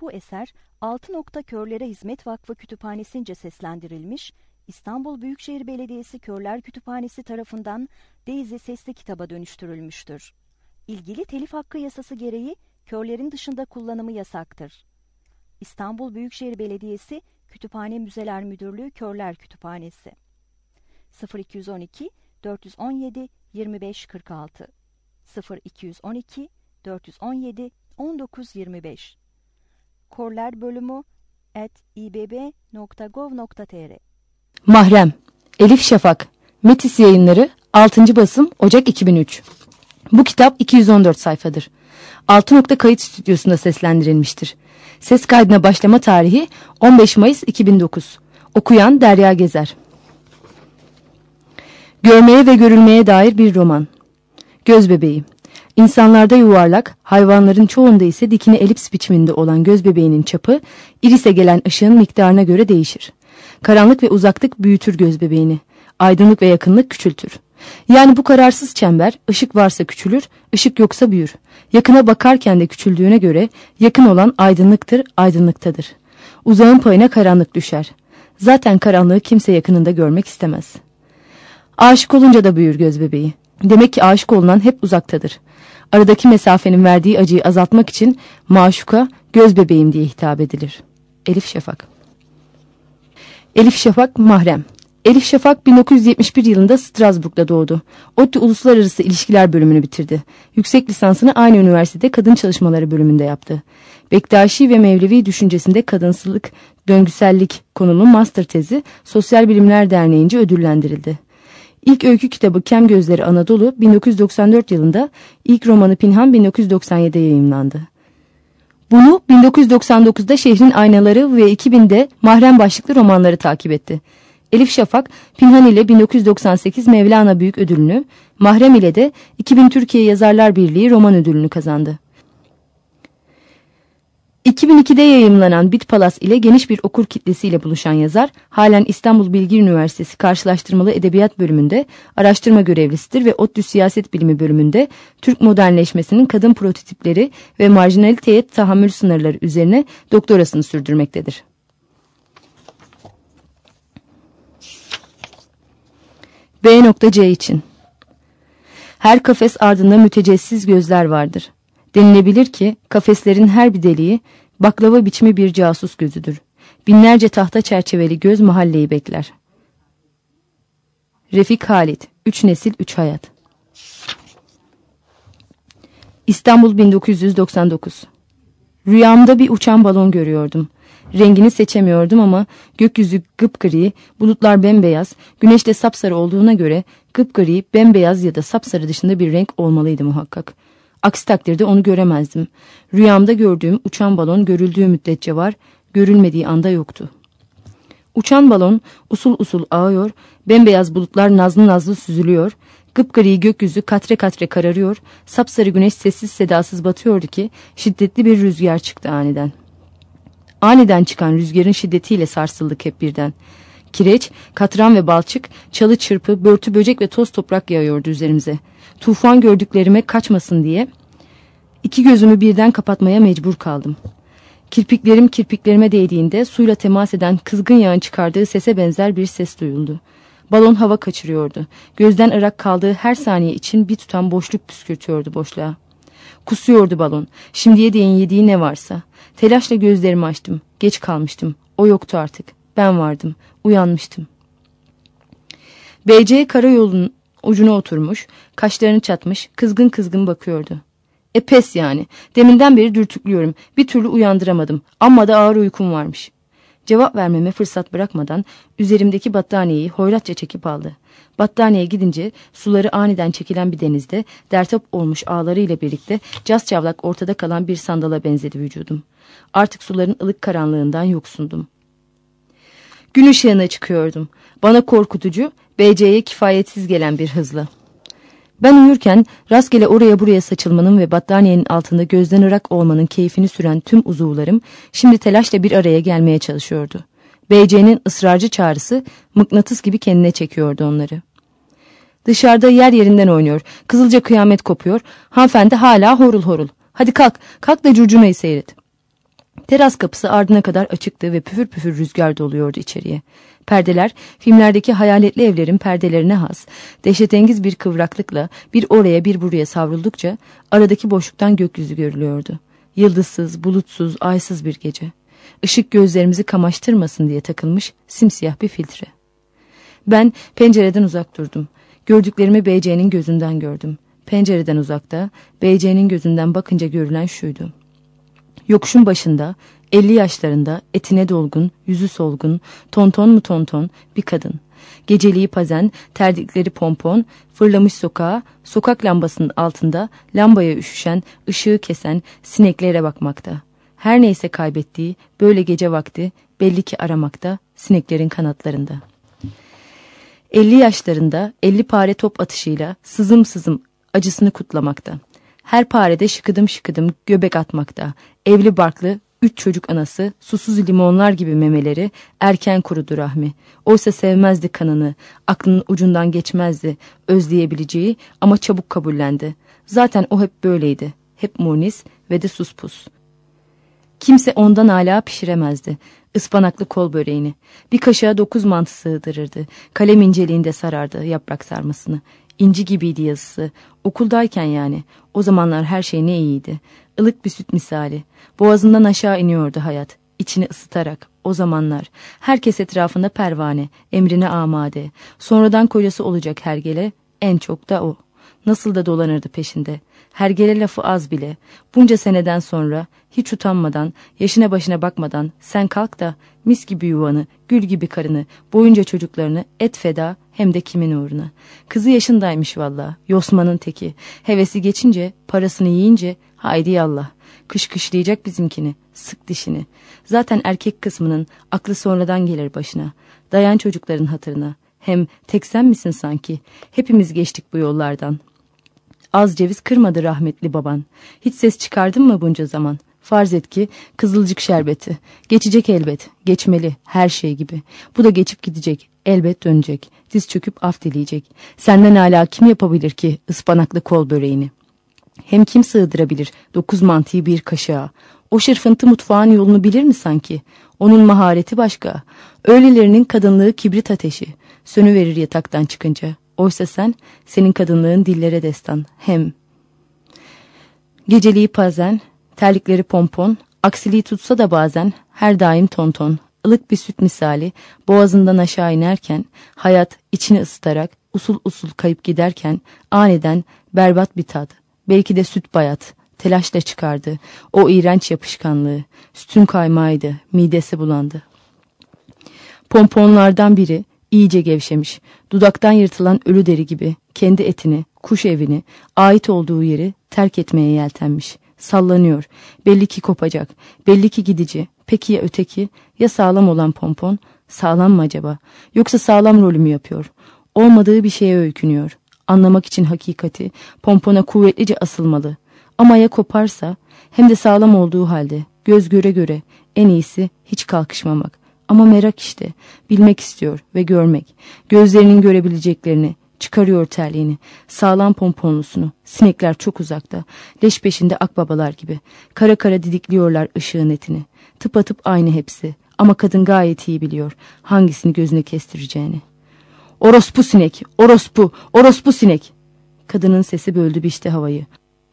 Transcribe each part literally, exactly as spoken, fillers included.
Bu eser Altı Nokta Körlere Hizmet Vakfı Kütüphanesi'nce seslendirilmiş, İstanbul Büyükşehir Belediyesi Körler Kütüphanesi tarafından Daisy sesli kitaba dönüştürülmüştür. İlgili telif hakkı yasası gereği körlerin dışında kullanımı yasaktır. İstanbul Büyükşehir Belediyesi Kütüphane Müzeler Müdürlüğü Körler Kütüphanesi sıfır iki on iki dört on yedi yirmi beş kırk altı sıfır iki on iki dört on yedi on dokuz yirmi beş Körler bölümü at ibb nokta gov nokta tr. Mahrem Elif Şafak Metis Yayınları altıncı basım Ocak iki bin üç. Bu kitap iki yüz on dört sayfadır. Altı Nokta Kayıt Stüdyosu'nda seslendirilmiştir. Ses kaydına başlama tarihi on beş Mayıs iki bin dokuz. Okuyan Derya Gezer. Görmeye ve görülmeye dair bir roman. Gözbebeği. İnsanlarda yuvarlak, hayvanların çoğunda ise dikine elips biçiminde olan gözbebeğinin çapı, irise gelen ışığın miktarına göre değişir. Karanlık ve uzaklık büyütür gözbebeğini. Aydınlık ve yakınlık küçültür. Yani bu kararsız çember, ışık varsa küçülür, ışık yoksa büyür. Yakına bakarken de küçüldüğüne göre, yakın olan aydınlıktır, aydınlıktadır. Uzağın payına karanlık düşer. Zaten karanlığı kimse yakınında görmek istemez. Aşık olunca da büyür gözbebeği. Demek ki aşık olunan hep uzaktadır. Aradaki mesafenin verdiği acıyı azaltmak için maşuka gözbebeğim diye hitap edilir. Elif Şafak. Elif Şafak Mahrem. Elif Şafak bin dokuz yüz yetmiş bir yılında Strasbourg'da doğdu. ODTÜ Uluslararası İlişkiler bölümünü bitirdi. Yüksek lisansını aynı üniversitede Kadın Çalışmaları bölümünde yaptı. Bektaşi ve Mevlevi düşüncesinde kadınsılık, döngüsellik konulu master tezi Sosyal Bilimler Derneği'nce ödüllendirildi. İlk öykü kitabı Kem Gözleri Anadolu bin dokuz yüz doksan dört yılında, ilk romanı Pinhan bin dokuz yüz doksan yedide yayımlandı. Bunu bin dokuz yüz doksan dokuzda Şehrin Aynaları ve iki binde Mahrem başlıklı romanları takip etti. Elif Şafak, Pinhan ile bin dokuz yüz doksan sekiz Mevlana Büyük Ödülünü, Mahrem ile de iki bin Türkiye Yazarlar Birliği Roman Ödülünü kazandı. iki bin ikide yayımlanan Bit Palas ile geniş bir okur kitlesiyle buluşan yazar, halen İstanbul Bilgi Üniversitesi Karşılaştırmalı Edebiyat bölümünde araştırma görevlisidir ve ODTÜ Siyaset Bilimi bölümünde Türk modernleşmesinin kadın prototipleri ve marjinaliteye tahammül sınırları üzerine doktorasını sürdürmektedir. B C için. Her kafes ardında mütecessiz gözler vardır. Denilebilir ki kafeslerin her bir deliği baklava biçimi bir casus gözüdür. Binlerce tahta çerçeveli göz mahalleyi bekler. Refik Halit. Üç nesil, üç hayat. İstanbul bin dokuz yüz doksan dokuz. Rüyamda bir uçan balon görüyordum. Rengini seçemiyordum ama gökyüzü gıpgri, bulutlar bembeyaz, güneş de sapsarı olduğuna göre gıpgri, bembeyaz ya da sapsarı dışında bir renk olmalıydı muhakkak. Aksi takdirde onu göremezdim. Rüyamda gördüğüm uçan balon görüldüğü müddetçe var, görülmediği anda yoktu. Uçan balon usul usul ağıyor, bembeyaz bulutlar nazlı nazlı süzülüyor, gıpgri gökyüzü katre katre kararıyor, sapsarı güneş sessiz sedasız batıyordu ki şiddetli bir rüzgar çıktı aniden. Aniden çıkan rüzgarın şiddetiyle sarsıldık hep birden. Kireç, katran ve balçık, çalı çırpı, börtü böcek ve toz toprak yağıyordu üzerimize. Tufan gördüklerime kaçmasın diye iki gözümü birden kapatmaya mecbur kaldım. Kirpiklerim kirpiklerime değdiğinde suyla temas eden kızgın yağın çıkardığı sese benzer bir ses duyuldu. Balon hava kaçırıyordu. Gözden ırak kaldığı her saniye için bir tutam boşluk püskürtüyordu boşluğa. Kusuyordu balon. Şimdiye değin yediği ne varsa. Telaşla gözlerimi açtım. Geç kalmıştım. O yoktu artık. Ben vardım. Uyanmıştım. B C karayolunun ucuna oturmuş, kaşlarını çatmış, kızgın kızgın bakıyordu. E pes yani. Deminden beri dürtüklüyorum. Bir türlü uyandıramadım. Amma da ağır uykum varmış. Cevap vermeme fırsat bırakmadan üzerimdeki battaniyeyi hoyratça çekip aldı. Battaniye gidince suları aniden çekilen bir denizde dertap olmuş ağlarıyla birlikte caz çavlak ortada kalan bir sandala benzedi vücudum. Artık suların ılık karanlığından yoksundum. Gün ışığına çıkıyordum. Bana korkutucu, B C'ye kifayetsiz gelen bir hızla. Ben uyurken rastgele oraya buraya saçılmanın ve battaniyenin altında gözden ırak olmanın keyfini süren tüm uzuvlarım şimdi telaşla bir araya gelmeye çalışıyordu. B C'nin ısrarcı çağrısı mıknatıs gibi kendine çekiyordu onları. Dışarıda yer yerinden oynuyor, kızılca kıyamet kopuyor, hanımefendi hala horul horul. Hadi kalk, kalk da curcunayı seyret. Teras kapısı ardına kadar açıktı ve püfür püfür rüzgar doluyordu içeriye. Perdeler, filmlerdeki hayaletli evlerin perdelerine has, dehşetengiz bir kıvraklıkla bir oraya bir buraya savruldukça aradaki boşluktan gökyüzü görülüyordu. Yıldızsız, bulutsuz, aysız bir gece. Işık gözlerimizi kamaştırmasın diye takılmış simsiyah bir filtre. Ben pencereden uzak durdum. Gördüklerimi B C'nin gözünden gördüm. Pencereden uzakta, B C'nin gözünden bakınca görülen şuydu. Yokuşun başında, elli yaşlarında, etine dolgun, yüzü solgun, tonton mu tonton bir kadın. Geceliği pazen, terdikleri pompon, fırlamış sokağa, sokak lambasının altında lambaya üşüşen, ışığı kesen sineklere bakmakta. Her neyse kaybettiği böyle gece vakti belli ki aramakta sineklerin kanatlarında. Elli yaşlarında elli pare top atışıyla sızım sızım acısını kutlamakta. Her parede şıkıdım şıkıdım göbek atmakta. Evli barklı üç çocuk anası, susuz limonlar gibi memeleri erken kurudu rahmi. Oysa sevmezdi kanını, aklının ucundan geçmezdi özleyebileceği ama çabuk kabullendi. Zaten o hep böyleydi, hep munis ve de suspus. Kimse ondan hala pişiremezdi ıspanaklı kol böreğini. Bir kaşığa dokuz mantı sığdırırdı. Kalem inceliğinde sarardı yaprak sarmasını. İnci gibiydi yazısı. Okuldayken yani. O zamanlar her şey ne iyiydi. Ilık bir süt misali. Boğazından aşağı iniyordu hayat. İçini ısıtarak. O zamanlar. Herkes etrafında pervane. Emrine amade. Sonradan kocası olacak hergele. En çok da o. Nasıl da dolanırdı peşinde. Hergele lafı az bile. Bunca seneden sonra hiç utanmadan, yaşına başına bakmadan sen kalk da mis gibi yuvanı, gül gibi karını, boyunca çocuklarını et feda hem de kimin uğruna. Kızı yaşındaymış valla, yosmanın teki. Hevesi geçince, parasını yiyince haydi yallah. Kış kışlayacak bizimkini, sık dişini. Zaten erkek kısmının aklı sonradan gelir başına. Dayan çocukların hatırına. Hem tek sen misin sanki? Hepimiz geçtik bu yollardan. Az ceviz kırmadı rahmetli baban. Hiç ses çıkardın mı bunca zaman? Farz et ki kızılcık şerbeti. Geçecek elbet. Geçmeli her şey gibi. Bu da geçip gidecek. Elbet dönecek. Diz çöküp af dileyecek. Senden hala kim yapabilir ki ıspanaklı kol böreğini? Hem kim sığdırabilir dokuz mantıyı bir kaşığa? O şırfıntı mutfağın yolunu bilir mi sanki? Onun mahareti başka. Öylelerinin kadınlığı kibrit ateşi. Sönüverir yataktan çıkınca. Oysa sen, senin kadınlığın dillere destan. Hem geceliği pazen, terlikleri pompon, aksiliği tutsa da bazen her daim tonton. Ilık bir süt misali boğazından aşağı inerken, hayat içini ısıtarak usul usul kayıp giderken aniden berbat bir tat, belki de süt bayat, telaşla çıkardı. O iğrenç yapışkanlığı, sütün kaymağıydı, midesi bulandı. Pomponlardan biri iyice gevşemiş, dudaktan yırtılan ölü deri gibi kendi etini, kuş evini, ait olduğu yeri terk etmeye yeltenmiş. Sallanıyor, belli ki kopacak, belli ki gidici. Peki ya öteki, ya sağlam olan pompon, sağlam mı acaba? Yoksa sağlam rolü mü yapıyor? Olmadığı bir şeye öykünüyor. Anlamak için hakikati, pompona kuvvetlice asılmalı. Ama ya koparsa, hem de sağlam olduğu halde, göz göre göre, en iyisi hiç kalkışmamak. Ama merak işte, bilmek istiyor ve görmek. Gözlerinin görebileceklerini, çıkarıyor terliğini, sağlam pomponlusunu. Sinekler çok uzakta, leş peşinde akbabalar gibi. Kara kara didikliyorlar ışığın etini. Tıpatıp aynı hepsi. Ama kadın gayet iyi biliyor hangisini gözüne kestireceğini. Orospu sinek, orospu, orospu sinek. Kadının sesi böldü biçti havayı.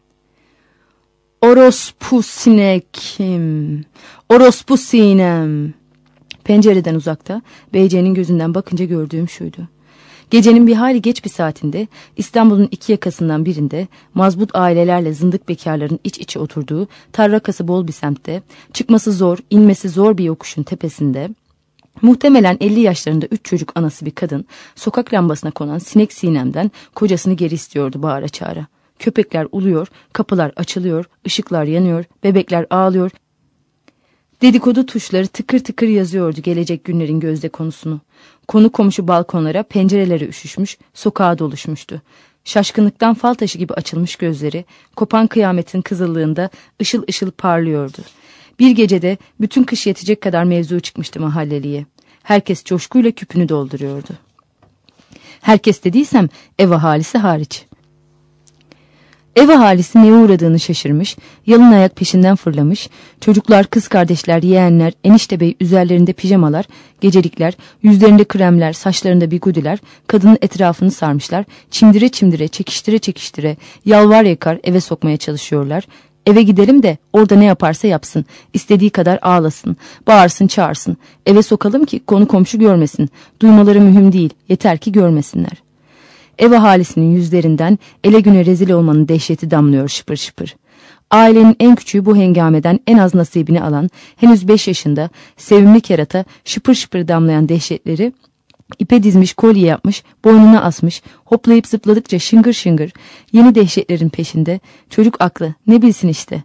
Orospu sinekim, orospu sinem. Pencereden uzakta, B C'nin gözünden bakınca gördüğüm şuydu. Gecenin bir hayli geç bir saatinde İstanbul'un iki yakasından birinde mazbut ailelerle zındık bekarların iç içe oturduğu tarrakası bol bir semtte, çıkması zor, inmesi zor bir yokuşun tepesinde, muhtemelen elli yaşlarında üç çocuk anası bir kadın sokak lambasına konan sinek sinemden kocasını geri istiyordu bağıra çağıra. Köpekler uluyor, kapılar açılıyor, ışıklar yanıyor, bebekler ağlıyor. Dedikodu tuşları tıkır tıkır yazıyordu gelecek günlerin gözde konusunu. Konu komşu balkonlara, pencerelere üşüşmüş, sokağa doluşmuştu. Şaşkınlıktan fal taşı gibi açılmış gözleri, kopan kıyametin kızıllığında ışıl ışıl parlıyordu. Bir gecede bütün kış yetecek kadar mevzu çıkmıştı mahalleliye. Herkes coşkuyla küpünü dolduruyordu. Herkes dediysem ev ahalisi hariç. Ev ahalisi neye uğradığını şaşırmış, yalın ayak peşinden fırlamış, çocuklar, kız kardeşler, yeğenler, enişte bey üzerlerinde pijamalar, gecelikler, yüzlerinde kremler, saçlarında bigudiler, kadının etrafını sarmışlar, çimdire çimdire, çekiştire çekiştire, yalvar yakar eve sokmaya çalışıyorlar. Eve gidelim de orada ne yaparsa yapsın, istediği kadar ağlasın, bağırsın çağırsın, eve sokalım ki konu komşu görmesin, duymaları mühim değil, yeter ki görmesinler. Ev ahalisinin yüzlerinden ele güne rezil olmanın dehşeti damlıyor şıpır şıpır. Ailenin en küçüğü bu hengameden en az nasibini alan, henüz beş yaşında, sevimli kerata şıpır şıpır damlayan dehşetleri, ipe dizmiş, kolye yapmış, boynuna asmış, hoplayıp zıpladıkça şıngır şıngır, yeni dehşetlerin peşinde, çocuk aklı, ne bilsin işte.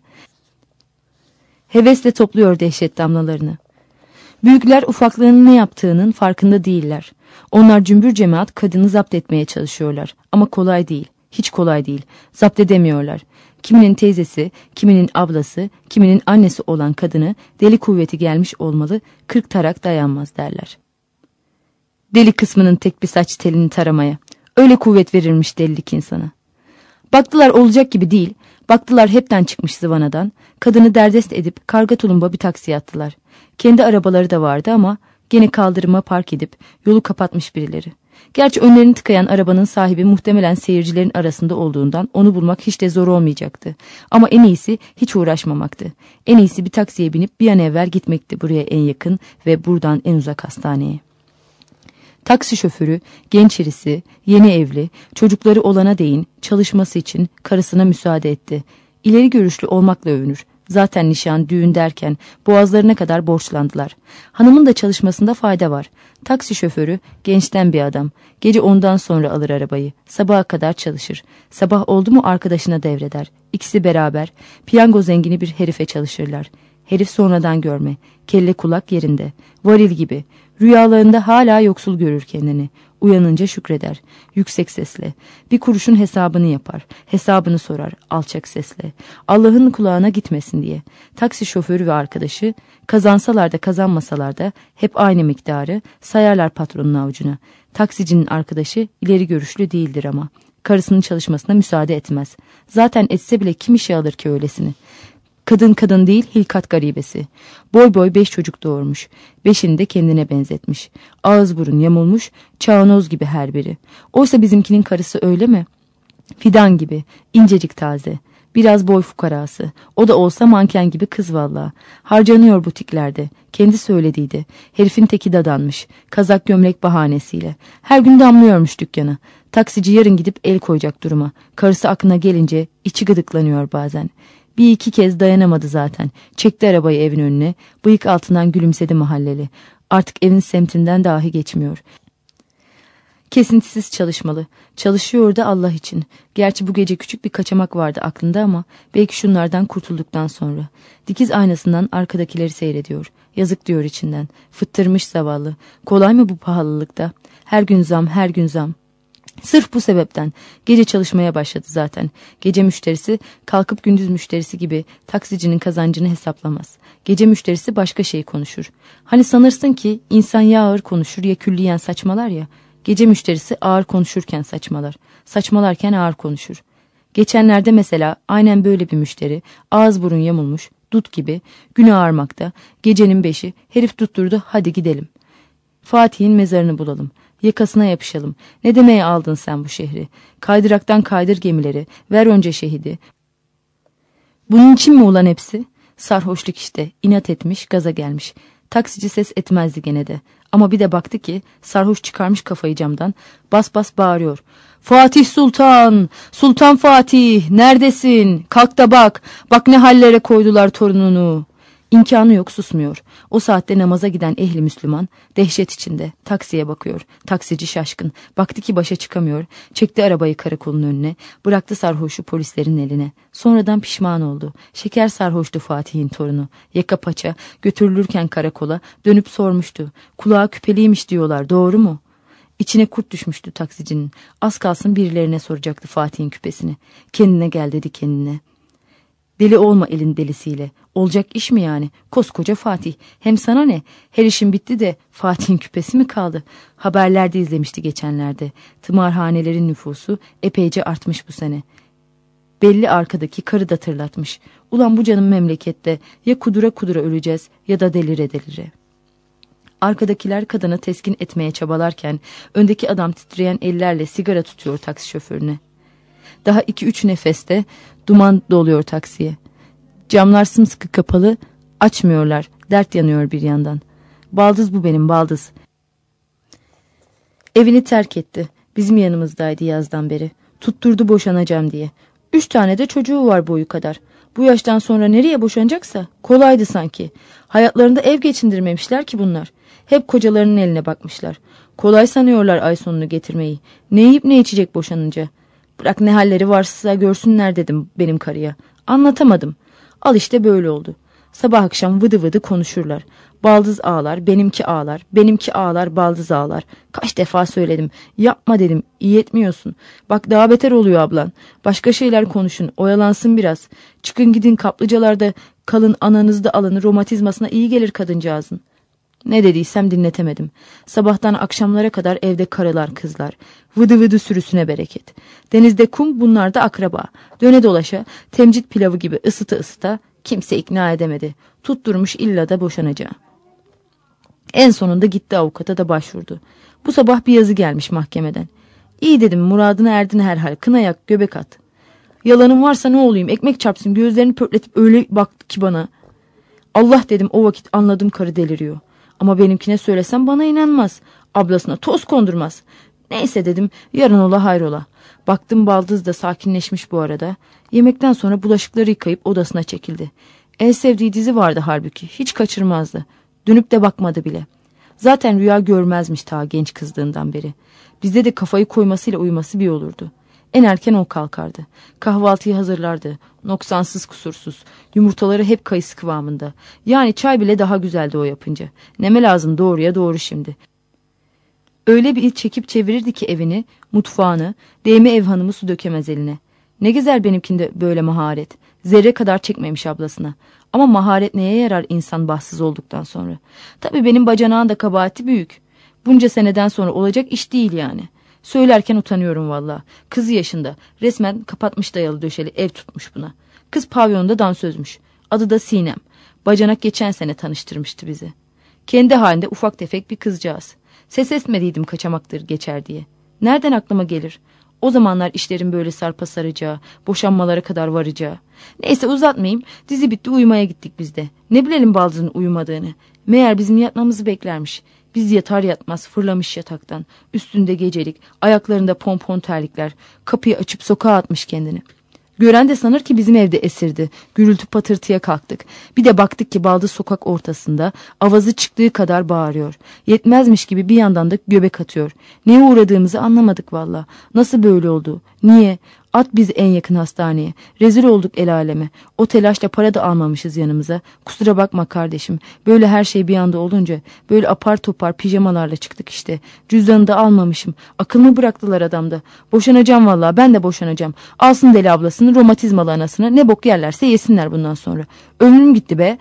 Hevesle topluyor dehşet damlalarını. Büyükler ufaklığının ne yaptığının farkında değiller. Onlar cümbür cemaat kadını zapt etmeye çalışıyorlar. Ama kolay değil, hiç kolay değil. Zapt edemiyorlar. Kiminin teyzesi, kiminin ablası, kiminin annesi olan kadını deli kuvveti gelmiş olmalı, kırk tarak dayanmaz derler. Deli kısmının tek bir saç telini taramaya. Öyle kuvvet verirmiş delilik insana. Baktılar olacak gibi değil. Baktılar hepten çıkmış zıvanadan. Kadını derdest edip karga tulumba bir taksiye attılar. Kendi arabaları da vardı ama gene kaldırıma park edip yolu kapatmış birileri. Gerçi önlerini tıkayan arabanın sahibi muhtemelen seyircilerin arasında olduğundan onu bulmak hiç de zor olmayacaktı. Ama en iyisi hiç uğraşmamaktı. En iyisi bir taksiye binip bir an evvel gitmekti buraya en yakın ve buradan en uzak hastaneye. Taksi şoförü, genç irisi, yeni evli, çocukları olana değin çalışması için karısına müsaade etti. İleri görüşlü olmakla övünür. Zaten nişan, düğün derken boğazlarına kadar borçlandılar. Hanımın da çalışmasında fayda var. Taksi şoförü gençten bir adam. Gece ondan sonra alır arabayı. Sabaha kadar çalışır. Sabah oldu mu arkadaşına devreder. İkisi beraber piyango zengini bir herife çalışırlar. Herif sonradan görme. Kelle kulak yerinde. Varil gibi. Rüyalarında hala yoksul görür kendini. Uyanınca şükreder. Yüksek sesle. Bir kuruşun hesabını yapar. Hesabını sorar alçak sesle. Allah'ın kulağına gitmesin diye. Taksi şoförü ve arkadaşı kazansalar da kazanmasalar da hep aynı miktarı sayarlar patronun avucuna. Taksicinin arkadaşı ileri görüşlü değildir ama. Karısının çalışmasına müsaade etmez. Zaten etse bile kim işe alır ki öylesini? Kadın kadın değil hilkat garibesi. Boy boy beş çocuk doğurmuş. Beşini de kendine benzetmiş. Ağız burun yamulmuş, çağanoz gibi her biri. Oysa bizimkinin karısı öyle mi? Fidan gibi, incecik taze. Biraz boy fukarası. O da olsa manken gibi kız vallahi. Harcanıyor butiklerde. Kendi söylediydi. Herifin teki dadanmış. Kazak gömlek bahanesiyle. Her gün damlıyormuş dükkana. Taksici yarın gidip el koyacak duruma. Karısı aklına gelince içi gıdıklanıyor bazen. Bir iki kez dayanamadı zaten. Çekti arabayı evin önüne. Bıyık altından gülümsedi mahalleli. Artık evin semtinden dahi geçmiyor. Kesintisiz çalışmalı. Çalışıyor da Allah için. Gerçi bu gece küçük bir kaçamak vardı aklında ama belki şunlardan kurtulduktan sonra. Dikiz aynasından arkadakileri seyrediyor. Yazık diyor içinden. Fıttırmış zavallı. Kolay mı bu pahalılıkta? Her gün zam, her gün zam. Sırf bu sebepten gece çalışmaya başladı zaten. Gece müşterisi kalkıp gündüz müşterisi gibi taksicinin kazancını hesaplamaz. Gece müşterisi başka şey konuşur. Hani sanırsın ki insan ya ağır konuşur ya külliyen saçmalar ya. Gece müşterisi ağır konuşurken saçmalar. Saçmalarken ağır konuşur. Geçenlerde mesela aynen böyle bir müşteri ağız burun yamulmuş dut gibi gün ağarmakta. Gecenin beşi herif tutturdu hadi gidelim. Fatih'in mezarını bulalım. Yakasına yapışalım. Ne demeye aldın sen bu şehri? Kaydıraktan kaydır gemileri. Ver önce şehidi. Bunun için mi ulan hepsi? Sarhoşluk işte. İnat etmiş, gaza gelmiş. Taksici ses etmezdi gene de. Ama bir de baktı ki sarhoş çıkarmış kafayı camdan. Bas bas bağırıyor. Fatih Sultan! Sultan Fatih! Neredesin? Kalk da bak. Bak ne hallere koydular torununu. İmkanı yok susmuyor. O saatte namaza giden ehli Müslüman dehşet içinde taksiye bakıyor. Taksici şaşkın. Baktı ki başa çıkamıyor. Çekti arabayı karakolun önüne. Bıraktı sarhoşu polislerin eline. Sonradan pişman oldu. Şeker sarhoştu Fatih'in torunu. Yaka paça götürülürken karakola dönüp sormuştu. Kulağı küpeliymiş diyorlar doğru mu? İçine kurt düşmüştü taksicinin. Az kalsın birilerine soracaktı Fatih'in küpesini. Kendine gel dedi kendine. Deli olma elin delisiyle. Olacak iş mi yani? Koskoca Fatih. Hem sana ne? Her işin bitti de Fatih'in küpesi mi kaldı? Haberlerde izlemişti geçenlerde. Tımarhanelerin nüfusu epeyce artmış bu sene. Belli arkadaki karı da tırlatmış. Ulan bu canım memlekette ya kudura kudura öleceğiz ya da delire delire. Arkadakiler kadını teskin etmeye çabalarken öndeki adam titreyen ellerle sigara tutuyor taksi şoförüne. Daha iki üç nefeste duman doluyor taksiye. Camlar sımsıkı kapalı, açmıyorlar. Dert yanıyor bir yandan. Baldız bu benim, baldız. Evini terk etti. Bizim yanımızdaydı yazdan beri. Tutturdu boşanacağım diye. Üç tane de çocuğu var boyu kadar. Bu yaştan sonra nereye boşanacaksa kolaydı sanki. Hayatlarında ev geçindirmemişler ki bunlar. Hep kocalarının eline bakmışlar. Kolay sanıyorlar ay sonunu getirmeyi. Ne yiyip ne içecek boşanınca. Bırak ne halleri varsa görsünler dedim benim karıya. Anlatamadım. Al işte böyle oldu. Sabah akşam vıdı vıdı konuşurlar. Baldız ağlar, benimki ağlar, benimki ağlar, baldız ağlar. Kaç defa söyledim. Yapma dedim, iyi etmiyorsun. Bak daha beter oluyor ablan. Başka şeyler konuşun, oyalansın biraz. Çıkın gidin kaplıcalarda kalın, ananızda alın, romatizmasına iyi gelir kadıncağızın. Ne dediysem dinletemedim. Sabahtan akşamlara kadar evde karılar kızlar. Vıdı vıdı sürüsüne bereket. Denizde kum, bunlar da akraba. Döne dolaşa temcit pilavı gibi ısıta ısıta kimse ikna edemedi. Tutturmuş illa da boşanacağı. En sonunda gitti avukata da başvurdu. Bu sabah bir yazı gelmiş mahkemeden. İyi dedim, muradına erdin herhal, kına yak, göbek at. Yalanım varsa ne olayım, ekmek çarpsın, gözlerini pörtletip öyle baktı ki bana. Allah dedim, o vakit anladım karı deliriyor. Ama benimkine söylesem bana inanmaz. Ablasına toz kondurmaz. Neyse dedim, yarın ola hayrola. Baktım baldız da sakinleşmiş bu arada. Yemekten sonra bulaşıkları yıkayıp odasına çekildi. En sevdiği dizi vardı halbuki. Hiç kaçırmazdı. Dönüp de bakmadı bile. Zaten rüya görmezmiş ta genç kızdığından beri. Bizde de kafayı koymasıyla uyuması bir olurdu. En erken o kalkardı. Kahvaltıyı hazırlardı. Noksansız kusursuz. Yumurtaları hep kayısı kıvamında. Yani çay bile daha güzeldi o yapınca. Neme lazım doğruya doğru şimdi. Öyle bir il çekip çevirirdi ki evini, mutfağını, değme ev hanımı su dökemez eline. Ne güzel benimkinde böyle maharet. Zerre kadar çekmemiş ablasına. Ama maharet neye yarar insan bahtsız olduktan sonra? Tabii benim bacanağın da kabahati büyük. Bunca seneden sonra olacak iş değil yani. Söylerken utanıyorum valla. Kızı yaşında. Resmen kapatmış dayalı döşeli ev tutmuş buna. Kız pavyonda dansözmüş. Adı da Sinem. Bacanak geçen sene tanıştırmıştı bizi. Kendi halinde ufak tefek bir kızcağız. Ses etmediydim kaçamaktır geçer diye. Nereden aklıma gelir? O zamanlar işlerin böyle sarpa saracağı, boşanmalara kadar varacağı. Neyse uzatmayayım. Dizi bitti, uyumaya gittik biz de. Ne bilelim baldızın uyumadığını. Meğer bizim yatmamızı beklermiş. Biz yatar yatmaz fırlamış yataktan. Üstünde gecelik, ayaklarında pompon terlikler. Kapıyı açıp sokağa atmış kendini. Gören de sanır ki bizim evde esirdi. Gürültü patırtıya kalktık. Bir de baktık ki baldız sokak ortasında, avazı çıktığı kadar bağırıyor. Yetmezmiş gibi bir yandan da göbek atıyor. Neye uğradığımızı anlamadık valla. Nasıl böyle oldu? Niye? At bizi en yakın hastaneye. Rezil olduk el aleme. O telaşla para da almamışız yanımıza. Kusura bakma kardeşim. Böyle her şey bir anda olunca böyle apar topar pijamalarla çıktık işte. Cüzdanı da almamışım. Akıl mı bıraktılar adamda? Boşanacağım vallahi, ben de boşanacağım. Alsın deli ablasını, romatizmalı anasını. Ne bok yerlerse yesinler bundan sonra. Ömrüm gitti be.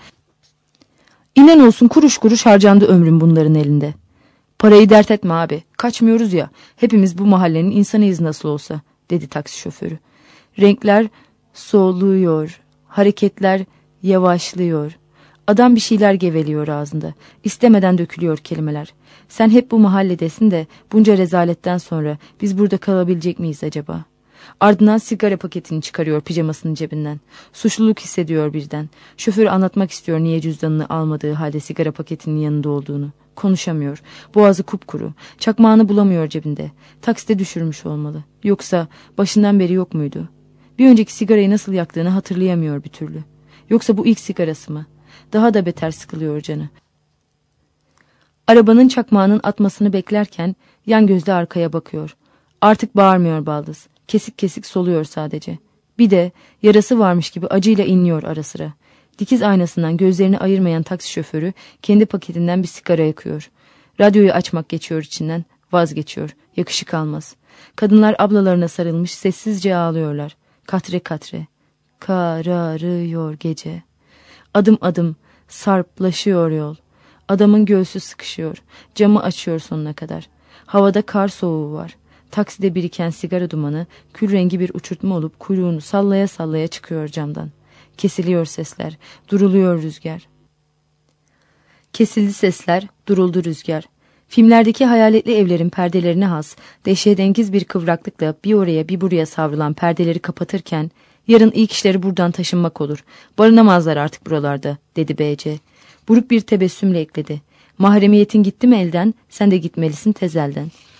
İnan olsun kuruş kuruş harcandı ömrüm bunların elinde. Parayı dert etme abi. Kaçmıyoruz ya. Hepimiz bu mahallenin insanıyız nasıl olsa, dedi taksi şoförü. Renkler soluyor, hareketler yavaşlıyor. Adam bir şeyler geveliyor ağzında. İstemeden dökülüyor kelimeler. Sen hep bu mahalledesin de bunca rezaletten sonra biz burada kalabilecek miyiz acaba? Ardından sigara paketini çıkarıyor pijamasının cebinden. Suçluluk hissediyor birden. Şoförü anlatmak istiyor niye cüzdanını almadığı halde sigara paketinin yanında olduğunu. Konuşamıyor. Boğazı kupkuru. Çakmağını bulamıyor cebinde. Takside düşürmüş olmalı. Yoksa başından beri yok muydu? Bir önceki sigarayı nasıl yaktığını hatırlayamıyor bir türlü. Yoksa bu ilk sigarası mı? Daha da beter sıkılıyor canı. Arabanın çakmağının atmasını beklerken yan gözle arkaya bakıyor. Artık bağırmıyor baldız. Kesik kesik soluyor sadece. Bir de yarası varmış gibi acıyla inliyor ara sıra. Dikiz aynasından gözlerini ayırmayan taksi şoförü kendi paketinden bir sigara yakıyor. Radyoyu açmak geçiyor içinden, vazgeçiyor. Yakışık almaz. Kadınlar ablalarına sarılmış sessizce ağlıyorlar. Katre katre. Kararıyor gece. Adım adım sarplaşıyor yol. Adamın göğsü sıkışıyor. Camı açıyor sonuna kadar. Havada kar soğuğu var. Takside biriken sigara dumanı kül rengi bir uçurtma olup kuyruğunu sallaya sallaya çıkıyor camdan. Kesiliyor sesler, duruluyor rüzgar. Kesildi sesler, duruldu rüzgar. Filmlerdeki hayaletli evlerin perdelerine has, dehşetengiz bir kıvraklıkla bir oraya bir buraya savrulan perdeleri kapatırken, yarın ilk işleri buradan taşınmak olur. Barınamazlar artık buralarda, dedi B C. Buruk bir tebessümle ekledi. Mahremiyetin gitti mi elden, sen de gitmelisin tezelden.